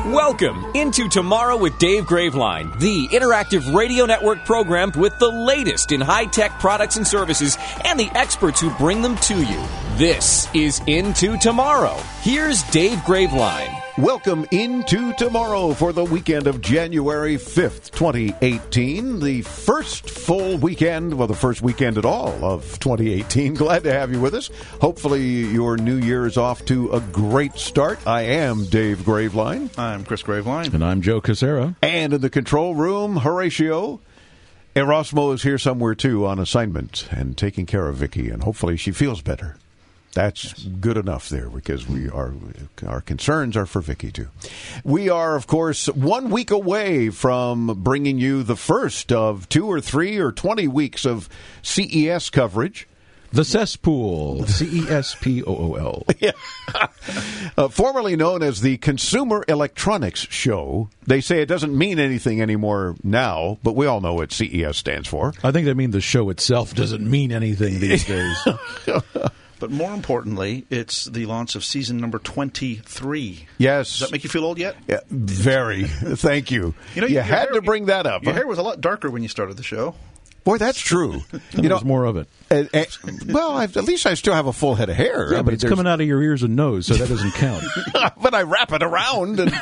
Welcome into Tomorrow with Dave Graveline, the interactive radio network program with the latest in high-tech products and services and the experts who bring them to you. This is Into Tomorrow. Here's Dave Graveline. Welcome into tomorrow for the weekend of January 5th, 2018. The first full weekend, well, the first weekend at all of 2018. Glad to have you with us. Hopefully your new year is off to a great start. I am Dave Graveline. I'm Chris Graveline. And I'm Joe Casera. And in the control room, Horatio Erasmo is here somewhere, too, on assignment and taking care of Vicky, and hopefully she feels better. That's good enough there because our concerns are for Vicky, too. We are, of course, 1 week away from bringing you the first of 2 or 3 or 20 weeks of CES coverage. The Cesspool, CESPOOL. Yeah. Formerly known as the Consumer Electronics Show. They say it doesn't mean anything anymore now, but we all know what CES stands for. I think they mean the show itself doesn't mean anything these days. But more importantly, it's the launch of season number 23. Yes. Does that make you feel old yet? Yeah, very. Thank you. You had to bring that up. Your hair was a lot darker when you started the show. Boy, that's true. There's more of it. Well, at least I still have a full head of hair. Yeah, but it's coming out of your ears and nose, so that doesn't count. But I wrap it around. And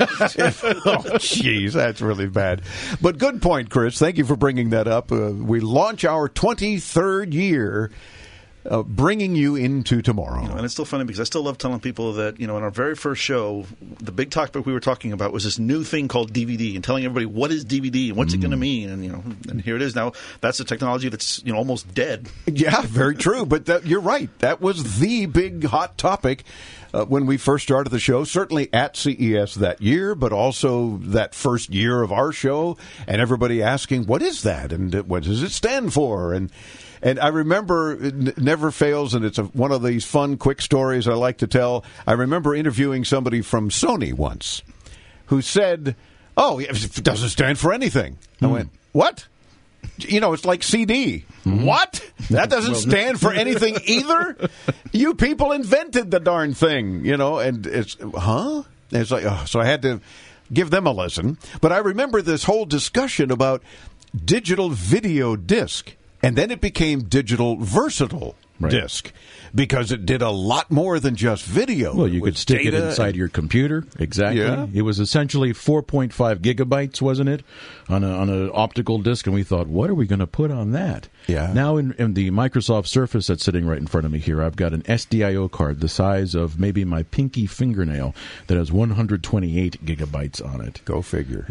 jeez, that's really bad. But good point, Chris. Thank you for bringing that up. We launch our 23rd year. Bringing you into tomorrow. And it's still funny because I still love telling people that, in our very first show, the big topic we were talking about was this new thing called DVD and telling everybody what is DVD and what's it going to mean. And here it is now. That's a technology that's, almost dead. Yeah, very true. But you're right. That was the big hot topic when we first started the show, certainly at CES that year, but also that first year of our show and everybody asking, what is that? And what does it stand for? And I remember, it never fails, and it's one of these fun, quick stories I like to tell. I remember interviewing somebody from Sony once who said, it doesn't stand for anything. I went, what? It's like CD. Mm-hmm. What? That doesn't stand for anything either? You people invented the darn thing, and it's, huh? And it's like, so I had to give them a lesson. But I remember this whole discussion about digital video disc. And then it became digital versatile disc because it did a lot more than just video. Well, you could stick it inside your computer. Exactly. Yeah. It was essentially 4.5 gigabytes, wasn't it, on an optical disc? And we thought, what are we going to put on that? Yeah. Now in the Microsoft Surface that's sitting right in front of me here, I've got an SDIO card the size of maybe my pinky fingernail that has 128 gigabytes on it. Go figure.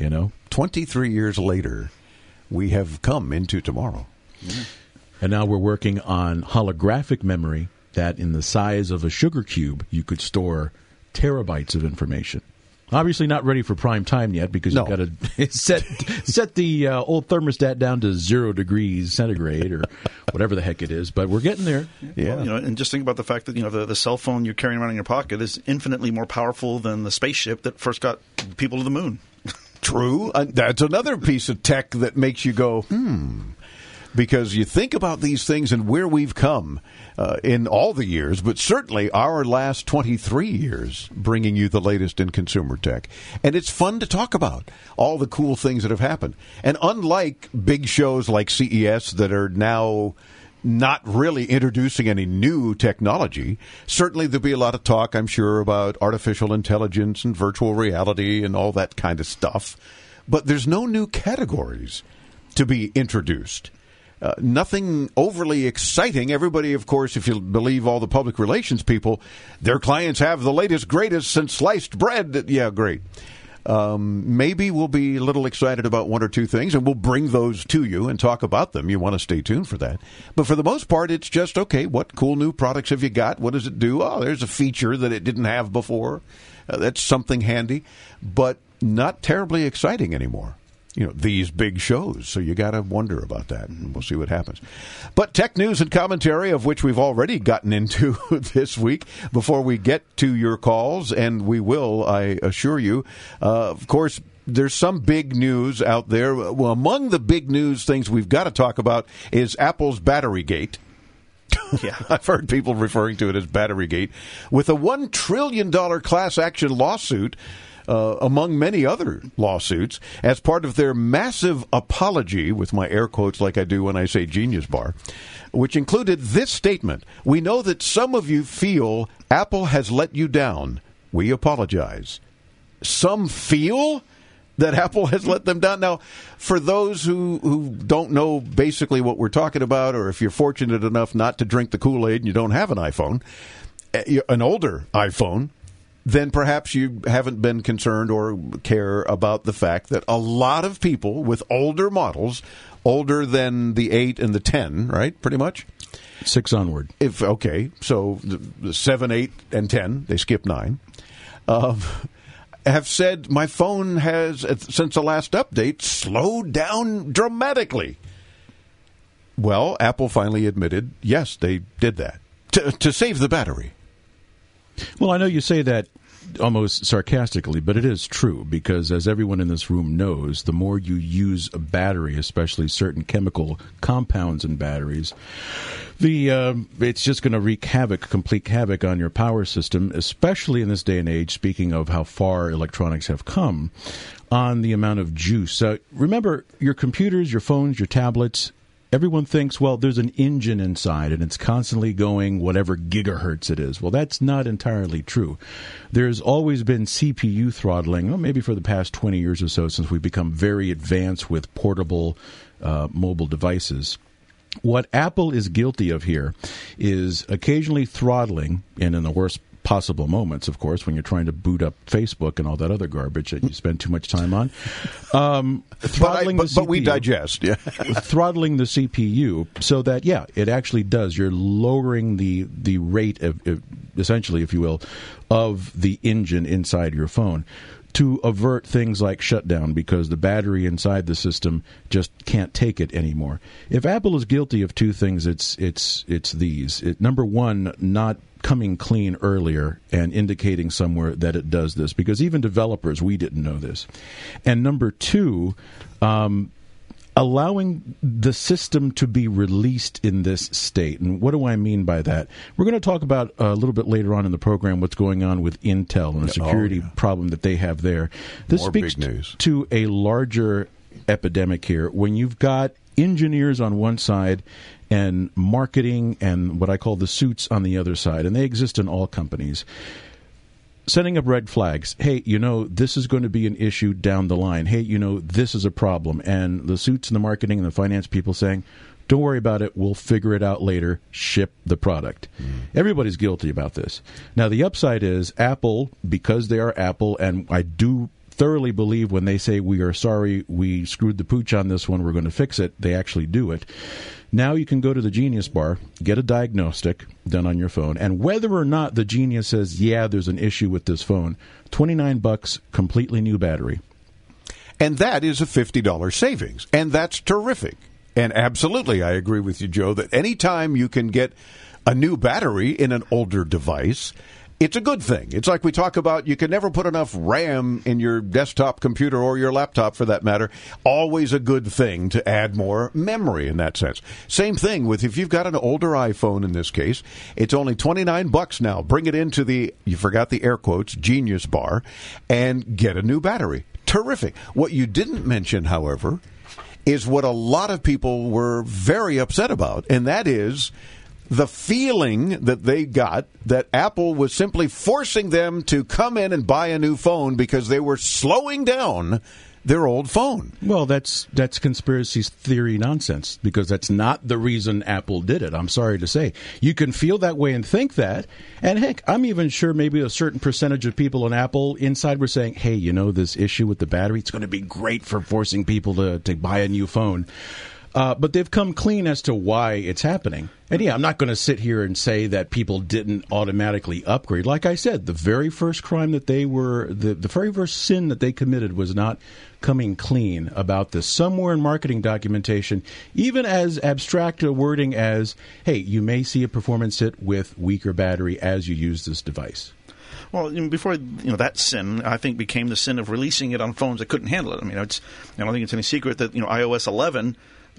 23 years later, we have come into tomorrow. Yeah. And now we're working on holographic memory that in the size of a sugar cube, you could store terabytes of information. Obviously not ready for prime time yet because you've got to set the old thermostat down to 0 degrees centigrade or whatever the heck it is, but we're getting there. Yeah. Well, and just think about the fact that the cell phone you're carrying around in your pocket is infinitely more powerful than the spaceship that first got people to the moon. True. That's another piece of tech that makes you go, Because you think about these things and where we've come in all the years, but certainly our last 23 years bringing you the latest in consumer tech. And it's fun to talk about all the cool things that have happened. And unlike big shows like CES that are now not really introducing any new technology, certainly there'll be a lot of talk, I'm sure, about artificial intelligence and virtual reality and all that kind of stuff. But there's no new categories to be introduced. Nothing overly exciting. Everybody, of course, if you believe all the public relations people, their clients have the latest, greatest since sliced bread. Yeah, great. Maybe we'll be a little excited about 1 or 2 things, and we'll bring those to you and talk about them. You want to stay tuned for that. But for the most part, it's just, okay, what cool new products have you got? What does it do? Oh, there's a feature that it didn't have before. That's something handy, but not terribly exciting anymore. These big shows. So you got to wonder about that, and we'll see what happens. But tech news and commentary, of which we've already gotten into this week, before we get to your calls, and we will, I assure you. Of course, there's some big news out there. Well, among the big news things we've got to talk about is Apple's Batterygate. Yeah, I've heard people referring to it as Batterygate, with a $1 trillion class action lawsuit among many other lawsuits, as part of their massive apology, with my air quotes like I do when I say Genius Bar, which included this statement: "We know that some of you feel Apple has let you down. We apologize." Some feel that Apple has let them down. Now, for those who don't know basically what we're talking about, or if you're fortunate enough not to drink the Kool-Aid and you don't have an iPhone, an older iPhone, then perhaps you haven't been concerned or care about the fact that a lot of people with older models, older than the 8 and the 10, right, pretty much? 6 onward. So the 7, 8, and 10, they skip 9. Have said my phone has, since the last update, slowed down dramatically. Well, Apple finally admitted, yes, they did that to save the battery. Well, I know you say that almost sarcastically, but it is true, because as everyone in this room knows, the more you use a battery, especially certain chemical compounds in batteries, it's just going to wreak complete havoc on your power system, especially in this day and age, speaking of how far electronics have come, on the amount of juice. Remember, your computers, your phones, your tablets, everyone thinks, well, there's an engine inside and it's constantly going whatever gigahertz it is. Well, that's not entirely true. There's always been CPU throttling, maybe for the past 20 years or so, since we've become very advanced with portable mobile devices. What Apple is guilty of here is occasionally throttling, and in the worst possible moments, of course, when you're trying to boot up Facebook and all that other garbage that you spend too much time on. Throttling the CPU, but we digest. Yeah. Throttling the CPU so that, it actually does. You're lowering the rate, essentially, if you will, of the engine inside your phone, to avert things like shutdown, because the battery inside the system just can't take it anymore. If Apple is guilty of two things, it's these. Number one, not coming clean earlier and indicating somewhere that it does this, because even developers, we didn't know this. And number two, allowing the system to be released in this state. And what do I mean by that? We're going to talk about a little bit later on in the program what's going on with Intel and the security problem that they have there. This speaks to a larger epidemic here. When you've got engineers on one side and marketing and what I call the suits on the other side, and they exist in all companies, setting up red flags. Hey, this is going to be an issue down the line. Hey, this is a problem. And the suits and the marketing and the finance people saying, don't worry about it. We'll figure it out later. Ship the product. Everybody's guilty about this. Now, the upside is Apple, because they are Apple, and I do thoroughly believe when they say we are sorry, we screwed the pooch on this one, we're going to fix it, they actually do it. Now you can go to the Genius Bar, get a diagnostic done on your phone, and whether or not the Genius says, yeah, there's an issue with this phone, $29, completely new battery. And that is a $50 savings, and that's terrific. And absolutely, I agree with you, Joe, that anytime you can get a new battery in an older device, it's a good thing. It's like we talk about, you can never put enough RAM in your desktop computer or your laptop for that matter. Always a good thing to add more memory in that sense. Same thing with if you've got an older iPhone in this case, it's only $29 now. Bring it into the, you forgot the air quotes, Genius Bar, and get a new battery. Terrific. What you didn't mention, however, is what a lot of people were very upset about, and that is the feeling that they got that Apple was simply forcing them to come in and buy a new phone because they were slowing down their old phone. Well, that's conspiracy theory nonsense, because that's not the reason Apple did it. I'm sorry to say. You can feel that way and think that. And heck, I'm even sure maybe a certain percentage of people in Apple inside were saying, hey, this issue with the battery, it's going to be great for forcing people to buy a new phone. But they've come clean as to why it's happening. And I'm not going to sit here and say that people didn't automatically upgrade. Like I said, the very first crime that they were, the very first sin that they committed was not coming clean about this. Somewhere in marketing documentation, even as abstract a wording as, hey, you may see a performance hit with weaker battery as you use this device. Well, before that sin, I think became the sin of releasing it on phones that couldn't handle it. I don't think it's any secret that iOS 11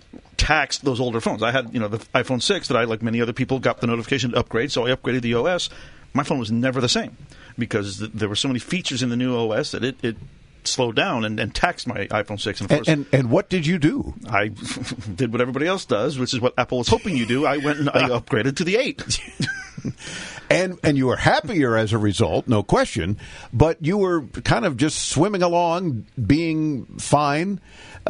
taxed those older phones. I had the iPhone 6 that I, like many other people, got the notification to upgrade, so I upgraded the OS. My phone was never the same. because there were so many features in the new OS that it slowed down and taxed my iPhone 6. And, of course, and what did you do? I did what everybody else does, which is what Apple was hoping you do. I went and I upgraded to the 8. And you were happier as a result, no question, but you were kind of just swimming along, being fine,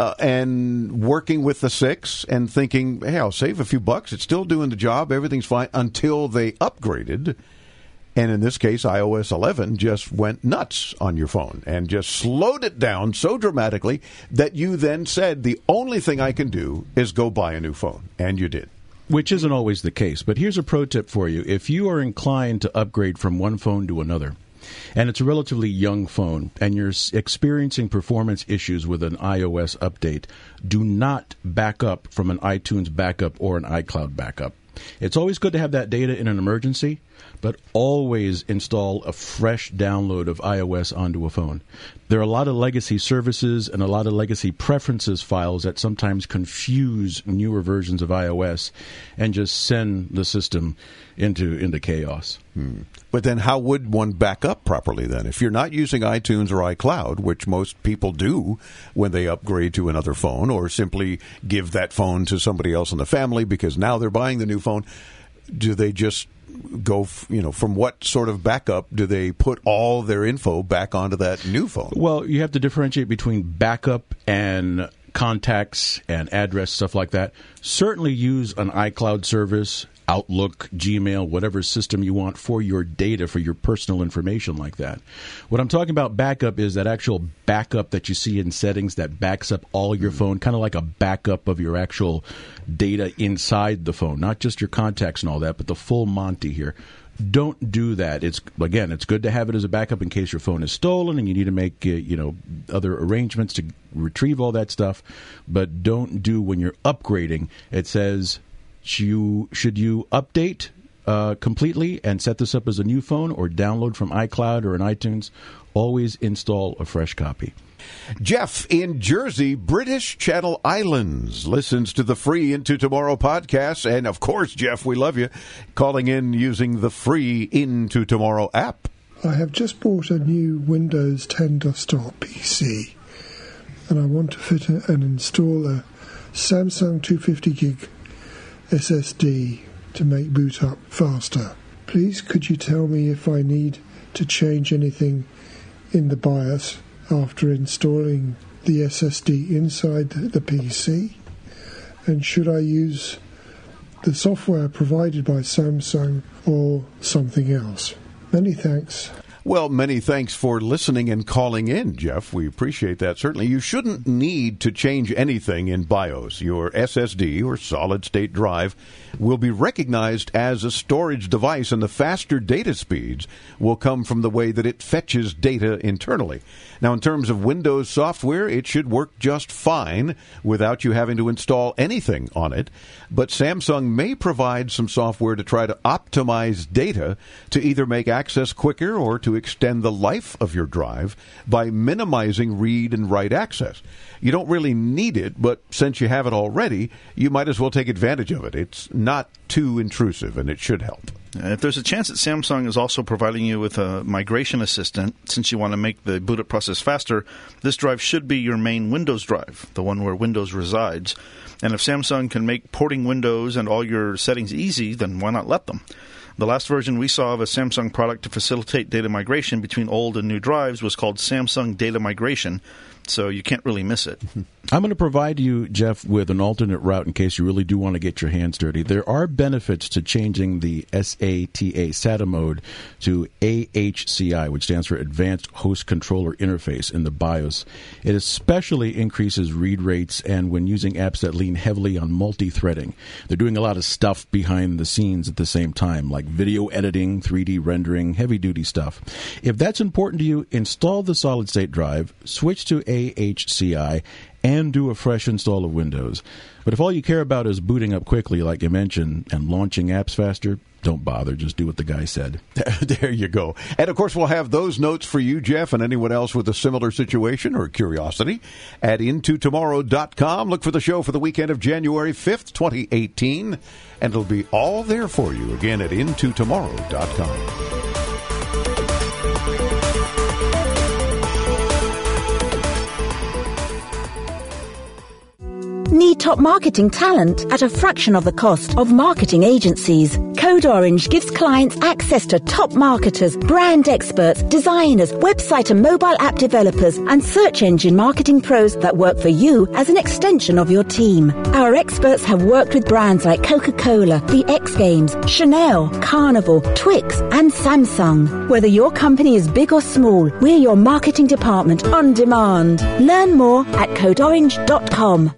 and working with the 6 and thinking, hey, I'll save a few bucks. It's still doing the job. Everything's fine, until they upgraded. And in this case, iOS 11 just went nuts on your phone and just slowed it down so dramatically that you then said, the only thing I can do is go buy a new phone. And you did. Which isn't always the case. But here's a pro tip for you. If you are inclined to upgrade from one phone to another, and it's a relatively young phone, and you're experiencing performance issues with an iOS update, do not back up from an iTunes backup or an iCloud backup. It's always good to have that data in an emergency, but always install a fresh download of iOS onto a phone. There are a lot of legacy services and a lot of legacy preferences files that sometimes confuse newer versions of iOS and just send the system into chaos. But then how would one back up properly then? If you're not using iTunes or iCloud, which most people do when they upgrade to another phone or simply give that phone to somebody else in the family because now they're buying the new phone, do they just go, from what sort of backup do they put all their info back onto that new phone? Well, you have to differentiate between backup and contacts and address, stuff like that. Certainly use an iCloud service, Outlook, Gmail, whatever system you want for your data, for your personal information like that. What I'm talking about backup is that actual backup that you see in settings that backs up all your phone, kind of like a backup of your actual data inside the phone, not just your contacts and all that, but the full Monty here. Don't do that. It's good to have it as a backup in case your phone is stolen and you need to make other arrangements to retrieve all that stuff. But don't do when you're upgrading. It says, should you update completely and set this up as a new phone or download from iCloud or an iTunes? Always install a fresh copy. Jeff in Jersey, British Channel Islands, listens to the free Into Tomorrow podcast. And, of course, Jeff, we love you, calling in using the free Into Tomorrow app. I have just bought a new Windows 10 desktop PC, and I want to fit and install a Samsung 250 gig SSD to make boot up faster. Please, could you tell me if I need to change anything in the BIOS after installing the SSD inside the PC? And should I use the software provided by Samsung or something else? Many thanks. Well, many thanks for listening and calling in, Jeff. We appreciate that. Certainly, you shouldn't need to change anything in BIOS. Your SSD, or solid-state drive, will be recognized as a storage device, and the faster data speeds will come from the way that it fetches data internally. Now, in terms of Windows software, it should work just fine without you having to install anything on it. But Samsung may provide some software to try to optimize data to either make access quicker or to extend the life of your drive by minimizing read and write access. You don't really need it, but since you have it already, you might as well take advantage of it. It's not too intrusive, and it should help. If there's a chance that Samsung is also providing you with a migration assistant, since you want to make the boot up process faster, this drive should be your main Windows drive, the one where Windows resides. And if Samsung can make porting Windows and all your settings easy, then why not let them? The last version we saw of a Samsung product to facilitate data migration between old and new drives was called Samsung Data Migration, so you can't really miss it. I'm going to provide you, Jeff, with an alternate route in case you really do want to get your hands dirty. There are benefits to changing the SATA mode to AHCI, which stands for Advanced Host Controller Interface in the BIOS. It especially increases read rates and when using apps that lean heavily on multi-threading. They're doing a lot of stuff behind the scenes at the same time, like video editing, 3D rendering, heavy-duty stuff. If that's important to you, install the solid-state drive, switch to AHCI, and do a fresh install of Windows. But if all you care about is booting up quickly, like you mentioned, and launching apps faster, don't bother. Just do what the guy said. There you go. And, of course, we'll have those notes for you, Jeff, and anyone else with a similar situation or curiosity at intotomorrow.com. Look for the show for the weekend of January 5th, 2018, and it'll be all there for you, again, at intotomorrow.com. Need top marketing talent at a fraction of the cost of marketing agencies? Code Orange gives clients access to top marketers, brand experts, designers, website and mobile app developers, and search engine marketing pros that work for you as an extension of your team. Our experts have worked with brands like Coca-Cola, the X Games, Chanel, Carnival, Twix, and Samsung. Whether your company is big or small, we're your marketing department on demand. Learn more at codeorange.com.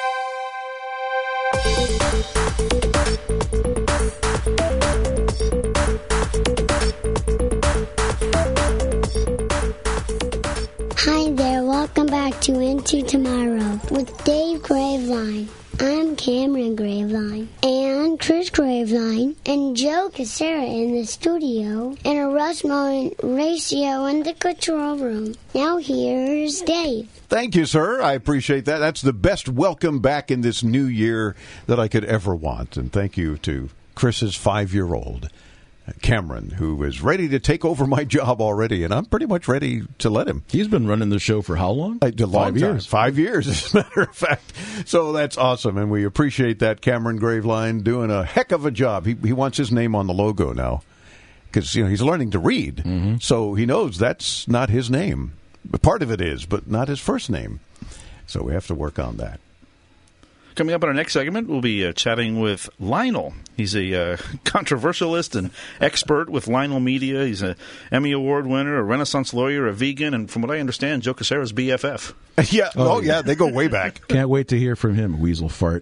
Hi there, welcome back to Into Tomorrow with Dave Graveline. I'm Cameron Graveline and Chris Graveline and Joe Casera in the studio and Erasmo Ratio in the control room. Now here's Dave. Thank you, sir. I appreciate that. That's the best welcome back in this new year that I could ever want. And thank you to Chris's 5-year-old, Cameron, who is ready to take over my job already, and I'm pretty much ready to let him. He's been running the show for how long? 5 years. 5 years, as a matter of fact. So that's awesome, and we appreciate that. Cameron Graveline doing a heck of a job. He wants his name on the logo now because he's learning to read, so he knows that's not his name. Part of it is, but not his first name. So we have to work on that. Coming up in our next segment, we'll be chatting with Lionel. He's a controversialist and expert with Lionel Media. He's an Emmy Award winner, a Renaissance lawyer, a vegan, and from what I understand, Joe Casera's BFF. Yeah. Yeah, they go way back. Can't wait to hear from him, Weasel Fart.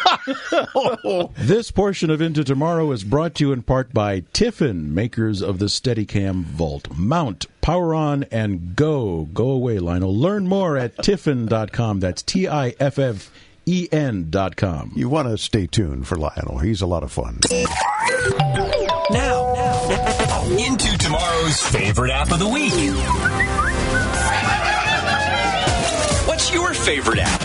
This portion of Into Tomorrow is brought to you in part by Tiffin, makers of the Steadicam Vault. Mount, power on, and go. Go away, Lionel. Learn more at tiffin.com. That's TIFF. EN.com. You want to stay tuned for Lionel. He's a lot of fun. Now, into tomorrow's favorite app of the week. What's your favorite app?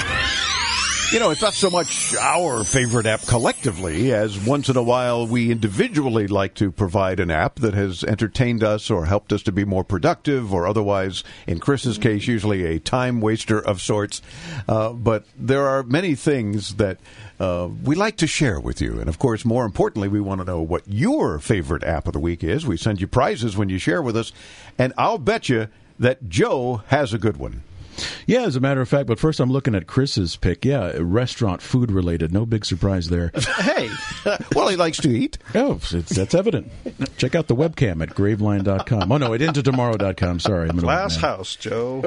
It's not so much our favorite app collectively as once in a while we individually like to provide an app that has entertained us or helped us to be more productive or otherwise, in Chris's case, usually a time waster of sorts. But there are many things that we like to share with you. And, of course, more importantly, we want to know what your favorite app of the week is. We send you prizes when you share with us. And I'll bet you that Joe has a good one. Yeah, as a matter of fact, but first I'm looking at Chris's pick. Yeah, restaurant food related. No big surprise there. Hey, well, he likes to eat. Oh, that's evident. Check out the webcam at graveline.com. Oh, no, at intotomorrow.com. Sorry. Glass house, Joe.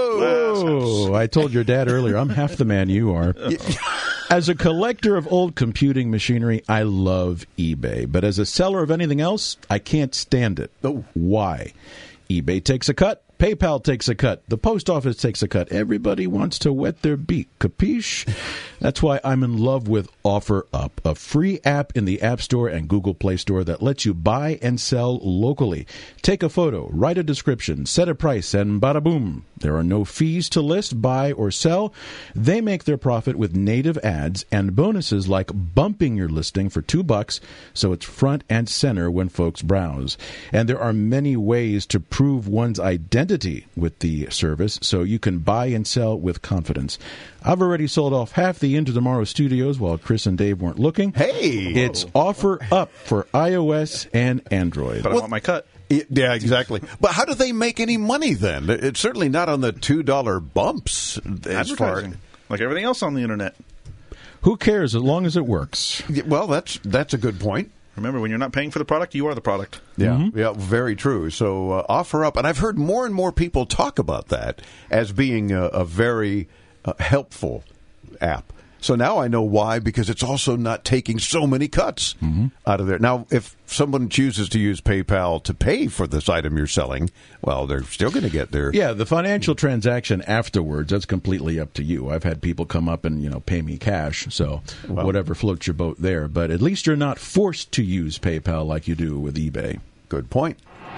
Oh, I told your dad earlier, I'm half the man you are. As a collector of old computing machinery, I love eBay. But as a seller of anything else, I can't stand it. Oh. Why? eBay takes a cut. PayPal takes a cut. The post office takes a cut. Everybody wants to wet their beak. Capiche? That's why I'm in love with OfferUp, a free app in the App Store and Google Play Store that lets you buy and sell locally. Take a photo, write a description, set a price, and bada boom. There are no fees to list, buy, or sell. They make their profit with native ads and bonuses like bumping your listing for $2 so it's front and center when folks browse. And there are many ways to prove one's identity with the service so you can buy and sell with confidence. I've already sold off half the Into Tomorrow studios while Chris and Dave weren't looking. Hey! It's OfferUp for iOS and Android. But I want my cut. Yeah, exactly. But how do they make any money then? It's certainly not on the $2 bumps. Advertising, like everything else on the internet. Who cares as long as it works? Well, that's a good point. Remember, when you're not paying for the product, you are the product. Yeah, yeah, very true. So OfferUp, and I've heard more and more people talk about that as being a very helpful app. So now I know why, because it's also not taking so many cuts out of there. Now, if someone chooses to use PayPal to pay for this item you're selling, well, they're still going to get their... Yeah, the financial transaction afterwards, that's completely up to you. I've had people come up and, pay me cash, so whatever floats your boat there. But at least you're not forced to use PayPal like you do with eBay. Good point.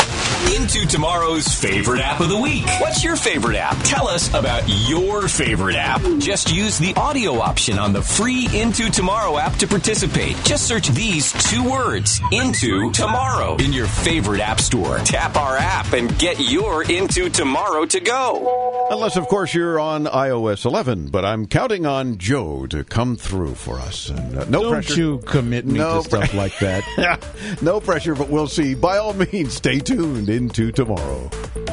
Into tomorrow's favorite app of the week. What's your favorite app? Tell us about your favorite app. Just use the audio option on the free Into Tomorrow app to participate. Just search these 2 words, Into Tomorrow, in your favorite app store. Tap our app and get your Into Tomorrow to go. Unless, of course, you're on iOS 11, but I'm counting on Joe to come through for us. And no pressure. Don't you commit me to stuff like that. No pressure, but we'll see. By all means, stay tuned into tomorrow.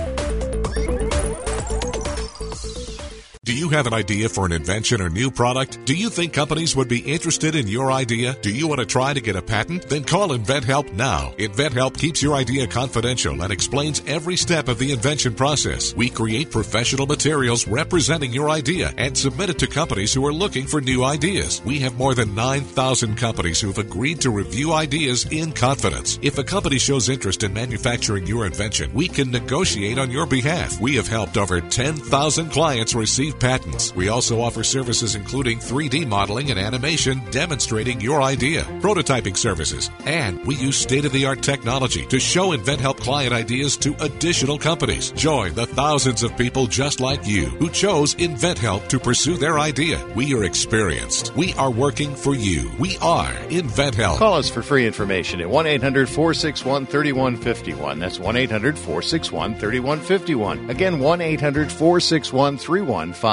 Do you have an idea for an invention or new product? Do you think companies would be interested in your idea? Do you want to try to get a patent? Then call InventHelp now. InventHelp keeps your idea confidential and explains every step of the invention process. We create professional materials representing your idea and submit it to companies who are looking for new ideas. We have more than 9,000 companies who have agreed to review ideas in confidence. If a company shows interest in manufacturing your invention, we can negotiate on your behalf. We have helped over 10,000 clients receive patents. We also offer services including 3D modeling and animation demonstrating your idea, prototyping services, and we use state-of-the-art technology to show InventHelp client ideas to additional companies. Join the thousands of people just like you who chose InventHelp to pursue their idea. We are experienced. We are working for you. We are InventHelp. Call us for free information at 1-800-461-3151. That's 1-800-461-3151. Again, 1-800-461-3151.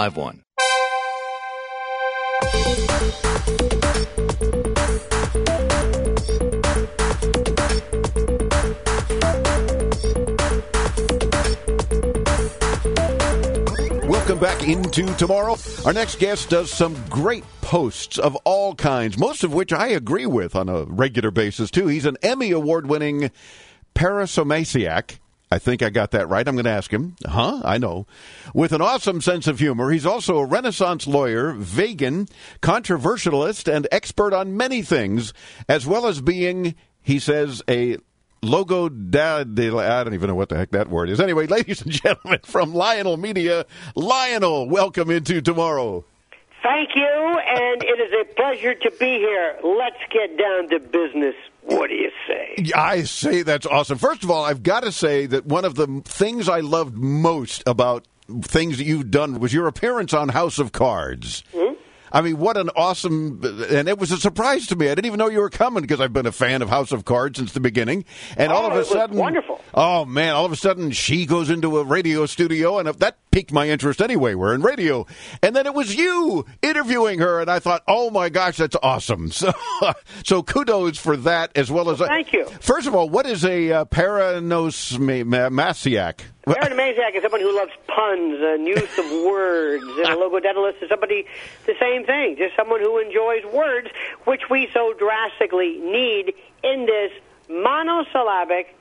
Welcome back into tomorrow. Our next guest does some great posts of all kinds, most of which I agree with on a regular basis, too. He's an Emmy Award-winning parasomasiac. I think I got that right. I'm going to ask him. I know. With an awesome sense of humor, he's also a Renaissance lawyer, vegan, controversialist, and expert on many things, as well as being, he says, a I don't even know what the heck that word is. Anyway, ladies and gentlemen, from Lionel Media, Lionel, welcome into tomorrow. Thank you, and it is a pleasure to be here. Let's get down to business. What do you say? I say that's awesome. First of all, I've got to say that one of the things I loved most about things that you've done was your appearance on House of Cards. Mm-hmm. I mean, what an awesome, and it was a surprise to me. I didn't even know you were coming because I've been a fan of House of Cards since the beginning. And all of a sudden, wonderful. Oh man, all of a sudden she goes into a radio studio, and that piqued my interest anyway. We're in radio. And then it was you interviewing her, and I thought, oh my gosh, that's awesome. So kudos for that as well as... Thank you. First of all, what is a parasomasiac? Parasomasiac is someone who loves puns and use of words, and a logodentalist is somebody, the same thing, just someone who enjoys words, which we so drastically need in this monosyllabic,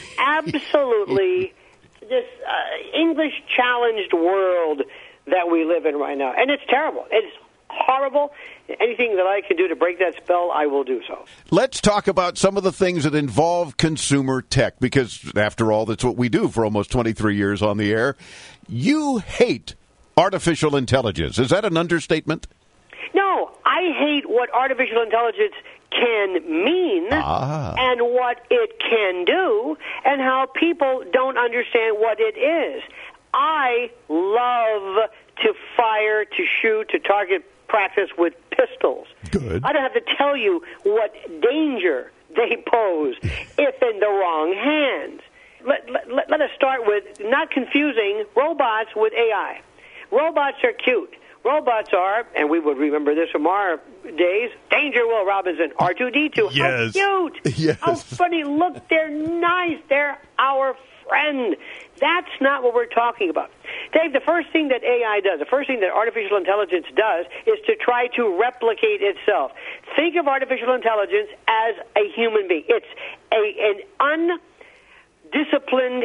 absolutely this English-challenged world that we live in right now. And it's terrible. It's horrible. Anything that I can do to break that spell, I will do so. Let's talk about some of the things that involve consumer tech, because, after all, that's what we do for almost 23 years on the air. You hate artificial intelligence. Is that an understatement? No, I hate what artificial intelligence can mean and what it can do and how people don't understand what it is. I love to fire, to shoot, to target practice with pistols. Good. I don't have to tell you what danger they pose if in the wrong hands. Let us start with not confusing robots with AI. Robots are cute. Robots are, and we would remember this from our days, Danger Will Robinson, R2-D2. Yes. How cute. Yes. How funny. Look, they're nice. They're our friend. That's not what we're talking about. Dave, the first thing that AI does, the first thing that artificial intelligence does is to try to replicate itself. Think of artificial intelligence as a human being. It's an undisciplined,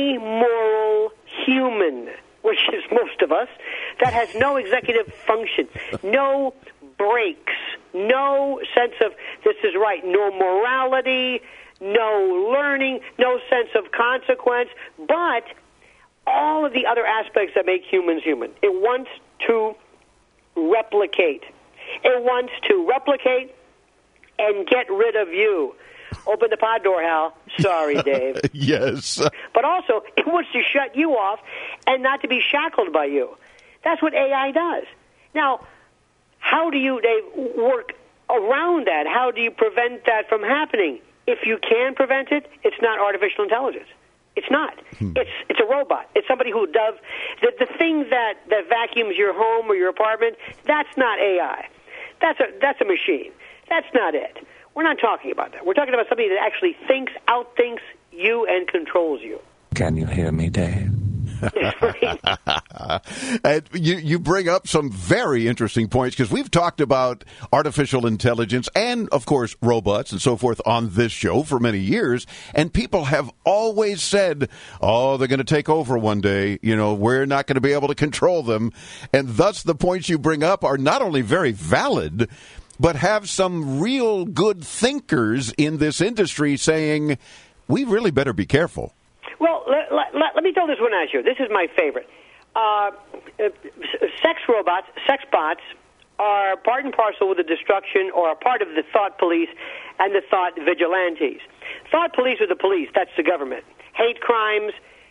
amoral human, which is most of us, that has no executive function, no breaks, no sense of this is right, no morality, no learning, no sense of consequence, but all of the other aspects that make humans human. It wants to replicate. It wants to replicate and get rid of you. Open the pod door, Hal. Sorry, Dave. Yes. But also, it wants to shut you off and not to be shackled by you. That's what AI does. Now, how do you, Dave, work around that? How do you prevent that from happening? If you can prevent it, it's not artificial intelligence. It's not. It's a robot. It's somebody who does the thing that vacuums your home or your apartment. That's not AI. That's a machine. That's not it. We're not talking about that. We're talking about somebody that actually outthinks you and controls you. Can you hear me, Dave? And you bring up some very interesting points, because we've talked about artificial intelligence and, of course, robots and so forth on this show for many years, and people have always said, oh, they're going to take over one day, we're not going to be able to control them, and thus the points you bring up are not only very valid, but have some real good thinkers in this industry saying, we really better be careful. Well, let me throw this one at you. This is my favorite. Sex bots, are part and parcel with the destruction, or a part of the thought police and the thought vigilantes. Thought police are the police. That's the government. Hate crime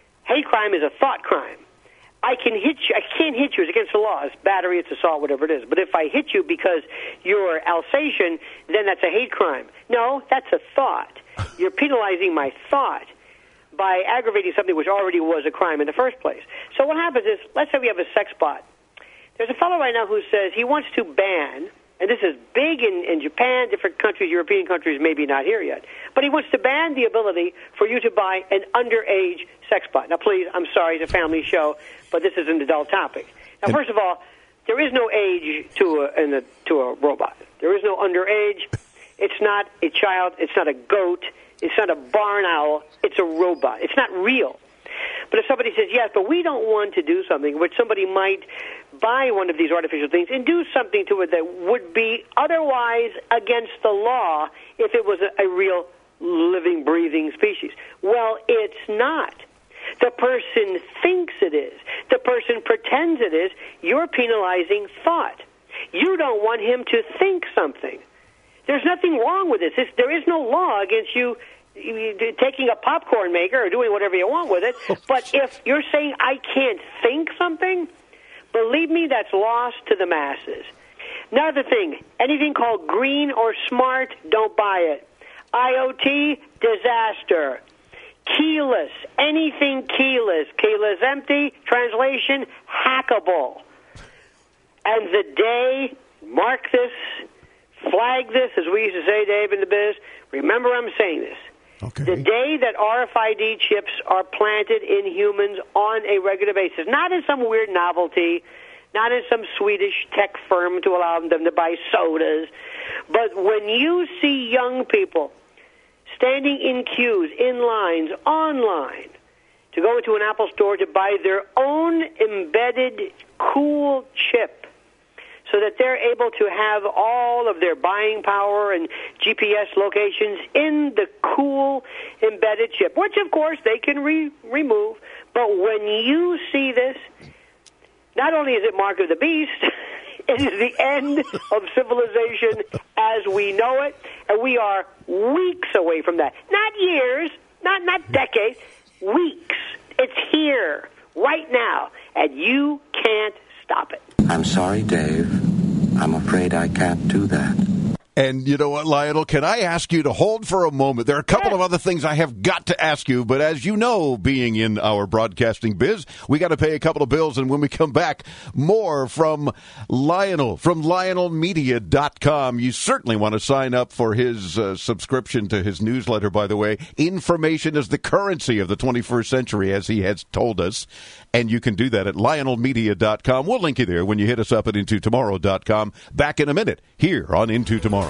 is a thought crime. I can't hit you. It's against the law. It's battery, it's assault, whatever it is. But if I hit you because you're Alsatian, then that's a hate crime. No, that's a thought. You're penalizing my thought by aggravating something which already was a crime in the first place. So what happens is, let's say we have a sex bot. There's a fellow right now who says he wants to ban, and this is big in Japan, different countries, European countries, maybe not here yet, but he wants to ban the ability for you to buy an underage sex bot. Now, please, I'm sorry, it's a family show, but this is an adult topic. Now, first of all, there is no age to a robot. There is no underage. It's not a child. It's not a goat. It's not a barn owl. It's a robot. It's not real. But if somebody says, yes, but we don't want to do something, which somebody might buy one of these artificial things and do something to it that would be otherwise against the law if it was a real living, breathing species. Well, it's not. The person thinks it is. The person pretends it is. You're penalizing thought. You don't want him to think something. There's nothing wrong with this. There is no law against you taking a popcorn maker or doing whatever you want with it. But if you're saying I can't think something, believe me, that's lost to the masses. Another thing, anything called green or smart, don't buy it. IoT, disaster. Keyless, anything keyless. Keyless empty, translation, hackable. And the day, mark this, flag this, as we used to say, Dave, in the biz. Remember, I'm saying this. Okay. The day that RFID chips are planted in humans on a regular basis, not in some weird novelty, not in some Swedish tech firm to allow them to buy sodas, but when you see young people standing in queues, in lines, online, to go into an Apple store to buy their own embedded cool chip, so that they're able to have all of their buying power and GPS locations in the cool embedded chip, which, of course, they can remove. But when you see this, not only is it mark of the beast, it is the end of civilization as we know it, and we are weeks away from that. Not years, not decades, weeks. It's here, right now, and you can't stop it. I'm sorry, Dave. I'm afraid I can't do that. And you know what, Lionel, can I ask you to hold for a moment? There are a couple of other things I have got to ask you, but as you know, being in our broadcasting biz, we got to pay a couple of bills, and when we come back, more from Lionel, from LionelMedia.com. You certainly want to sign up for his subscription to his newsletter, by the way. Information is the currency of the 21st century, as he has told us, and you can do that at LionelMedia.com. We'll link you there when you hit us up at IntoTomorrow.com. Back in a minute, here on Into Tomorrow.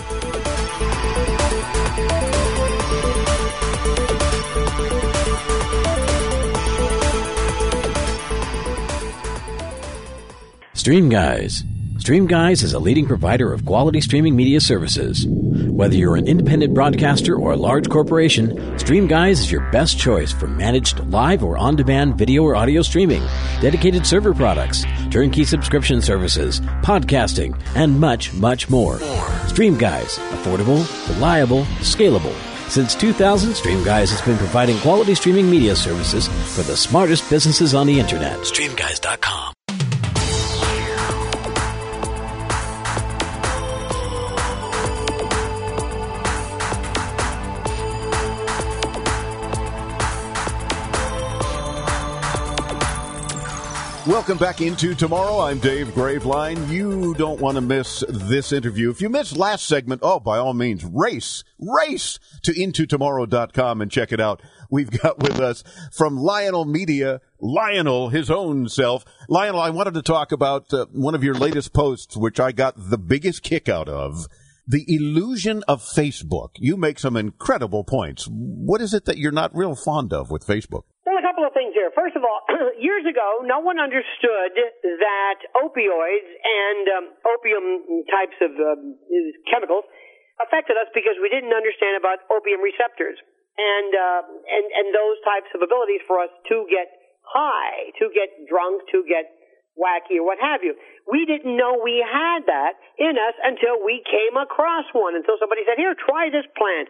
StreamGuys. StreamGuys is a leading provider of quality streaming media services. Whether you're an independent broadcaster or a large corporation, StreamGuys is your best choice for managed live or on-demand video or audio streaming, dedicated server products, turnkey subscription services, podcasting, and much, much more. StreamGuys. Affordable, reliable, scalable. Since 2000, StreamGuys has been providing quality streaming media services for the smartest businesses on the Internet. StreamGuys.com. Welcome back into Tomorrow. I'm Dave Graveline. You don't want to miss this interview. If you missed last segment, by all means, race to intotomorrow.com and check it out. We've got with us from Lionel Media, Lionel, his own self. Lionel, I wanted to talk about one of your latest posts, which I got the biggest kick out of, the illusion of Facebook. You make some incredible points. What is it that you're not real fond of with Facebook? Well, a couple of things here. First of all, years ago, no one understood that opioids and opium types of chemicals affected us because we didn't understand about opium receptors and those types of abilities for us to get high, to get drunk, to get wacky, or what have you. We didn't know we had that in us until we came across one, until somebody said, "Here, try this plant."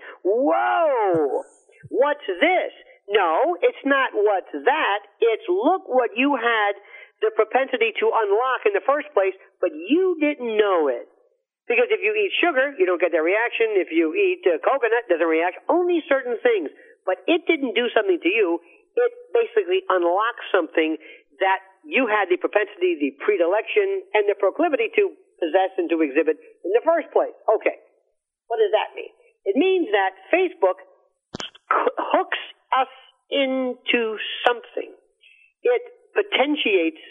Whoa! What's this? No, it's not what's that. It's look what you had the propensity to unlock in the first place, but you didn't know it. Because if you eat sugar, you don't get that reaction. If you eat coconut, it doesn't react. Only certain things. But it didn't do something to you. It basically unlocked something that you had the propensity, the predilection, and the proclivity to possess and to exhibit in the first place. Okay. What does that mean? It means that Facebook hooks us into something. It potentiates,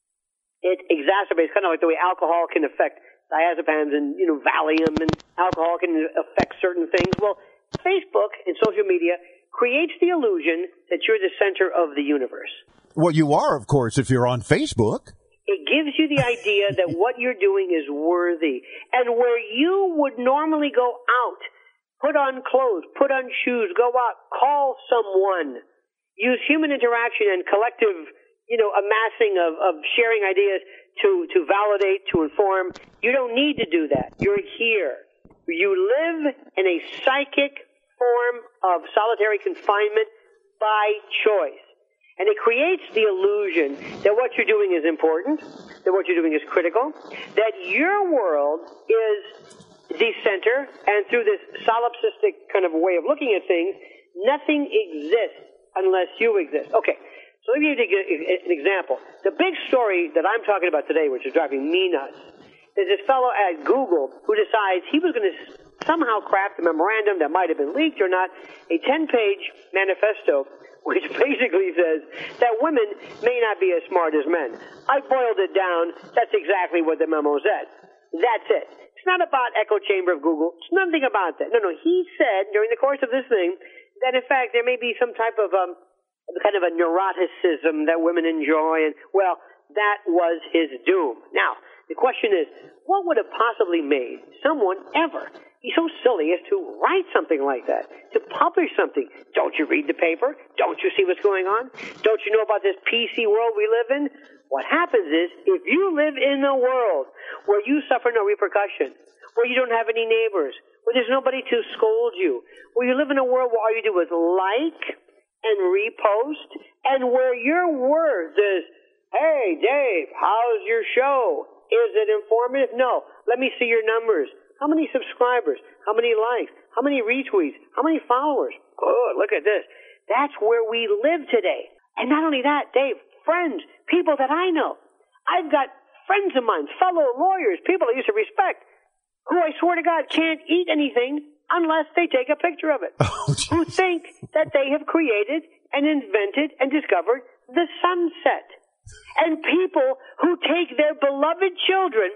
it exacerbates, kind of like the way alcohol can affect diazepams and, Valium, and alcohol can affect certain things. Well, Facebook and social media creates the illusion that you're the center of the universe. Well, you are, of course, if you're on Facebook. It gives you the idea that what you're doing is worthy. And where you would normally go out, put on clothes, put on shoes, go out, call someone, use human interaction and collective, amassing of sharing ideas to validate, to inform. You don't need to do that. You're here. You live in a psychic form of solitary confinement by choice. And it creates the illusion that what you're doing is important, that what you're doing is critical, that your world is the center, and through this solipsistic kind of way of looking at things, nothing exists unless you exist. Okay, so let me give you an example. The big story that I'm talking about today, which is driving me nuts, is this fellow at Google who decides he was going to somehow craft a memorandum that might have been leaked or not, a 10-page manifesto which basically says that women may not be as smart as men. I boiled it down. That's exactly what the memo said. That's it. It's not about echo chamber of Google. It's nothing about that. No. He said during the course of this thing that, in fact, there may be some type of kind of a neuroticism that women enjoy. And, well, that was his doom. Now, the question is, what would have possibly made someone ever be so silly as to write something like that, to publish something? Don't you read the paper? Don't you see what's going on? Don't you know about this PC world we live in? What happens is, if you live in a world where you suffer no repercussion, where you don't have any neighbors, where there's nobody to scold you, where you live in a world where all you do is like and repost, and where your worth is, "Hey, Dave, how's your show? Is it informative? No. Let me see your numbers. How many subscribers? How many likes? How many retweets? How many followers? Good, look at this." That's where we live today. And not only that, Dave, friends, people that I know. I've got friends of mine, fellow lawyers, people I used to respect, who I swear to God can't eat anything unless they take a picture of it, who think that they have created and invented and discovered the sunset. And people who take their beloved children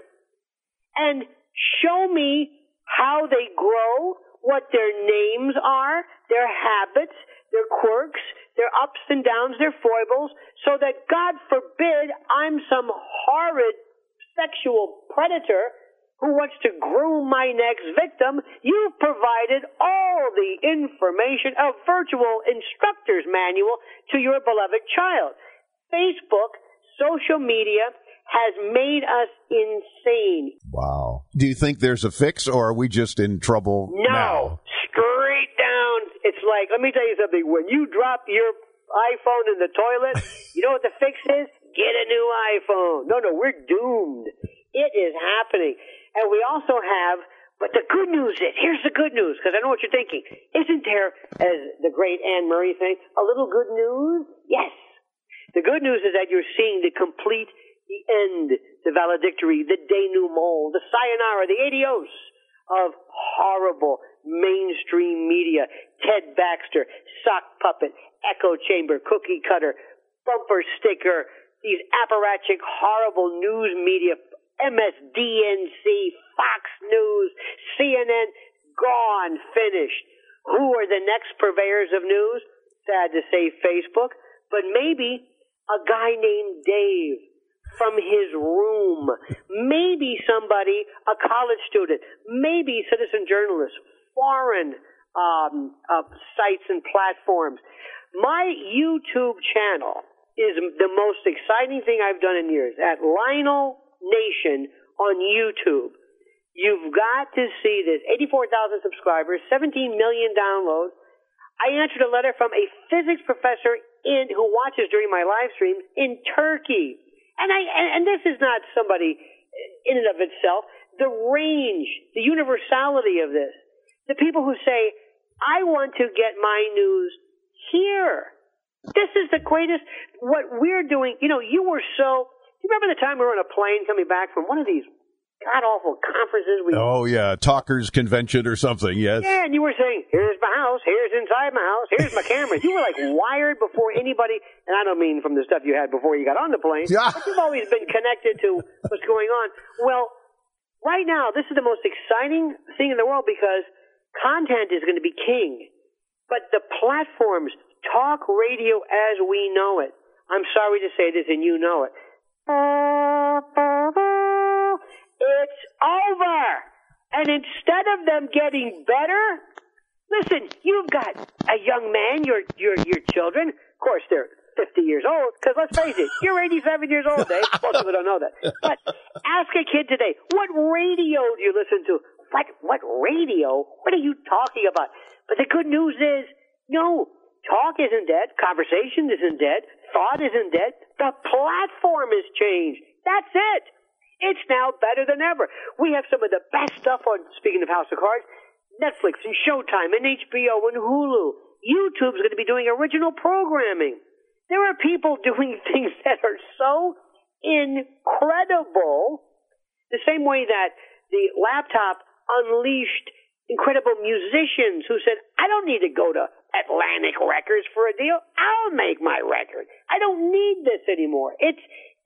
and show me how they grow, what their names are, their habits, their quirks, their ups and downs, their foibles, so that, God forbid, I'm some horrid sexual predator who wants to groom my next victim. You've provided all the information, a virtual instructor's manual to your beloved child. Facebook, social media, has made us insane. Wow. Do you think there's a fix, or are we just in trouble now? Straight down. It's like, let me tell you something. When you drop your iPhone in the toilet, you know what the fix is? Get a new iPhone. No, we're doomed. It is happening. And we also have, but the good news is, here's the good news, because I know what you're thinking. Isn't there, as the great Anne Murray thinks, a little good news? Yes. The good news is that you're seeing the end, the valedictory, the denouement, the sayonara, the adios of horrible mainstream media. Ted Baxter, sock puppet, echo chamber, cookie cutter, bumper sticker, these apparatchik, horrible news media, MSDNC, Fox News, CNN, gone, finished. Who are the next purveyors of news? Sad to say, Facebook, but maybe a guy named Dave from his room, maybe somebody, a college student, maybe citizen journalists, foreign sites and platforms. My YouTube channel is the most exciting thing I've done in years. At Lionel Nation on YouTube. You've got to see this. 84,000 subscribers, 17 million downloads. I answered a letter from a physics professor who watches during my live streams in Turkey. And this is not somebody in and of itself. The range, the universality of this. The people who say, I want to get my news here. This is the greatest. What we're doing, you remember the time we were on a plane coming back from one of these god-awful conferences? Talkers Convention or something, yes. Yeah, and you were saying, here's my house, here's inside my house, here's my camera. You were like wired before anybody, and I don't mean from the stuff you had before you got on the plane, but you've always been connected to what's going on. Well, right now, this is the most exciting thing in the world because content is going to be king. But the platforms, talk radio as we know it, I'm sorry to say this and you know it, it's over. And instead of them getting better, listen, you've got a young man, your children, of course they're 50 years old, because let's face it, you're 87 years old, Dave. Most people don't know that. But ask a kid today, what radio do you listen to? What radio? What are you talking about? But the good news is, no, talk isn't dead, conversation isn't dead, thought isn't dead, the platform has changed. That's it. It's now better than ever. We have some of the best stuff on, speaking of House of Cards, Netflix and Showtime and HBO and Hulu. YouTube's going to be doing original programming. There are people doing things that are so incredible, the same way that the laptop unleashed incredible musicians who said, I don't need to go to Atlantic Records for a deal. I'll make my record. I don't need this anymore. It's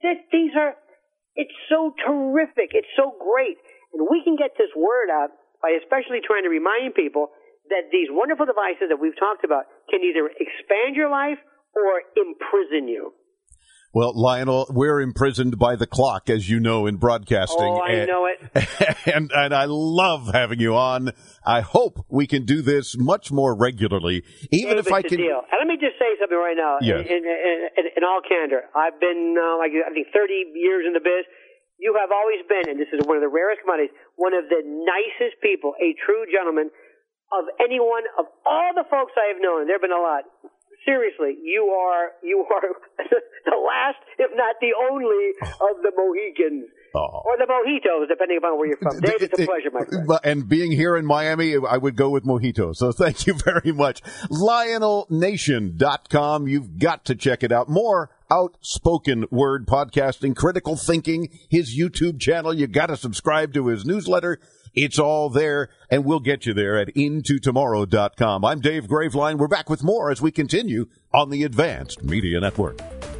so terrific. It's so great. And we can get this word out by especially trying to remind people that these wonderful devices that we've talked about can either expand your life or imprison you. Well, Lionel, we're imprisoned by the clock, as you know, in broadcasting. Oh, I know it. And I love having you on. I hope we can do this much more regularly, even if I can. Deal. And let me just say something right now. Yes. In all candor, I've been, I think 30 years in the biz. You have always been, and this is one of the rarest commodities, one of the nicest people, a true gentleman of anyone, of all the folks I have known, and there have been a lot. Seriously, you are the last, if not the only, of the Mohicans. Oh. Or the Mojitos, depending upon where you're from. Dave, it's a pleasure, my friend. And being here in Miami, I would go with Mojitos. So thank you very much. LionelNation.com. You've got to check it out. More outspoken word podcasting, critical thinking, his YouTube channel. You got to subscribe to his newsletter. It's all there, and we'll get you there at intotomorrow.com. I'm Dave Graveline. We're back with more as we continue on the Advanced Media Network.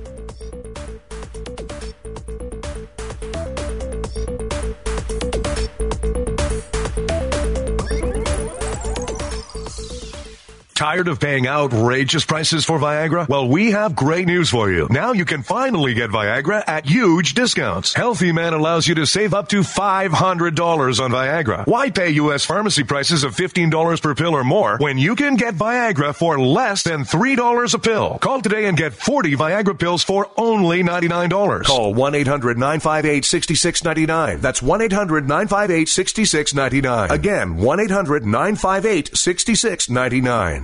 Tired of paying outrageous prices for Viagra? Well, we have great news for you. Now you can finally get Viagra at huge discounts. Healthy Man allows you to save up to $500 on Viagra. Why pay U.S. pharmacy prices of $15 per pill or more when you can get Viagra for less than $3 a pill? Call today and get 40 Viagra pills for only $99. Call 1-800-958-6699. That's 1-800-958-6699. Again, 1-800-958-6699.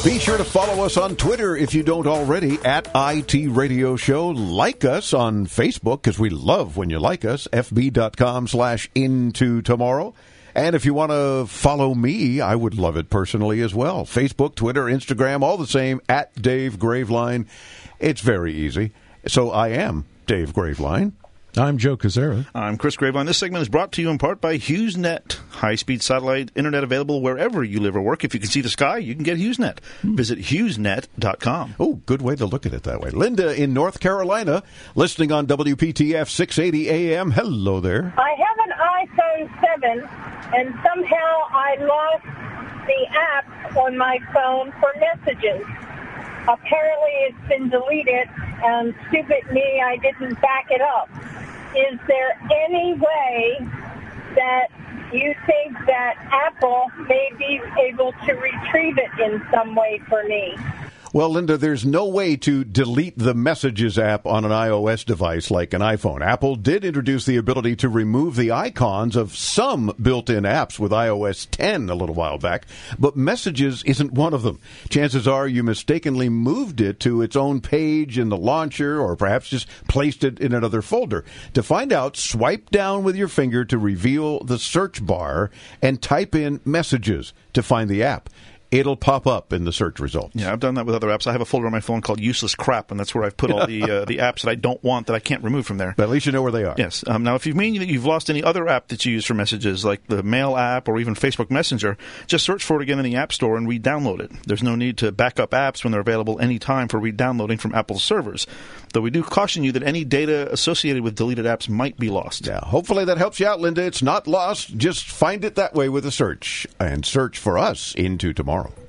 Be sure to follow us on Twitter if you don't already, at IT Radio Show. Like us on Facebook, because we love when you like us, fb.com/intotomorrow. And if you want to follow me, I would love it personally as well. Facebook, Twitter, Instagram, all the same, at Dave Graveline. It's very easy. So I am Dave Graveline. I'm Joe Cassera. I'm Chris Graveline. This segment is brought to you in part by HughesNet. High-speed satellite internet available wherever you live or work. If you can see the sky, you can get HughesNet. Visit HughesNet.com. Oh, good way to look at it that way. Linda in North Carolina, listening on WPTF 680 AM. Hello there. I have an iPhone 7, and somehow I lost the app on my phone for messages. Apparently it's been deleted, and stupid me, I didn't back it up. Is there any way that you think that Apple may be able to retrieve it in some way for me? Well, Linda, there's no way to delete the Messages app on an iOS device like an iPhone. Apple did introduce the ability to remove the icons of some built-in apps with iOS 10 a little while back, but Messages isn't one of them. Chances are you mistakenly moved it to its own page in the launcher, or perhaps just placed it in another folder. To find out, swipe down with your finger to reveal the search bar and type in Messages to find the app. It'll pop up in the search results. Yeah, I've done that with other apps. I have a folder on my phone called Useless Crap, and that's where I've put all the apps that I don't want that I can't remove from there. But at least you know where they are. Yes. Now, if you mean that you've lost any other app that you use for messages, like the Mail app or even Facebook Messenger, just search for it again in the App Store and re-download it. There's no need to back up apps when they're available anytime for re-downloading from Apple's servers. Though we do caution you that any data associated with deleted apps might be lost. Yeah, hopefully that helps you out, Linda. It's not lost. Just find it that way with a search. And search for us Into Tomorrow.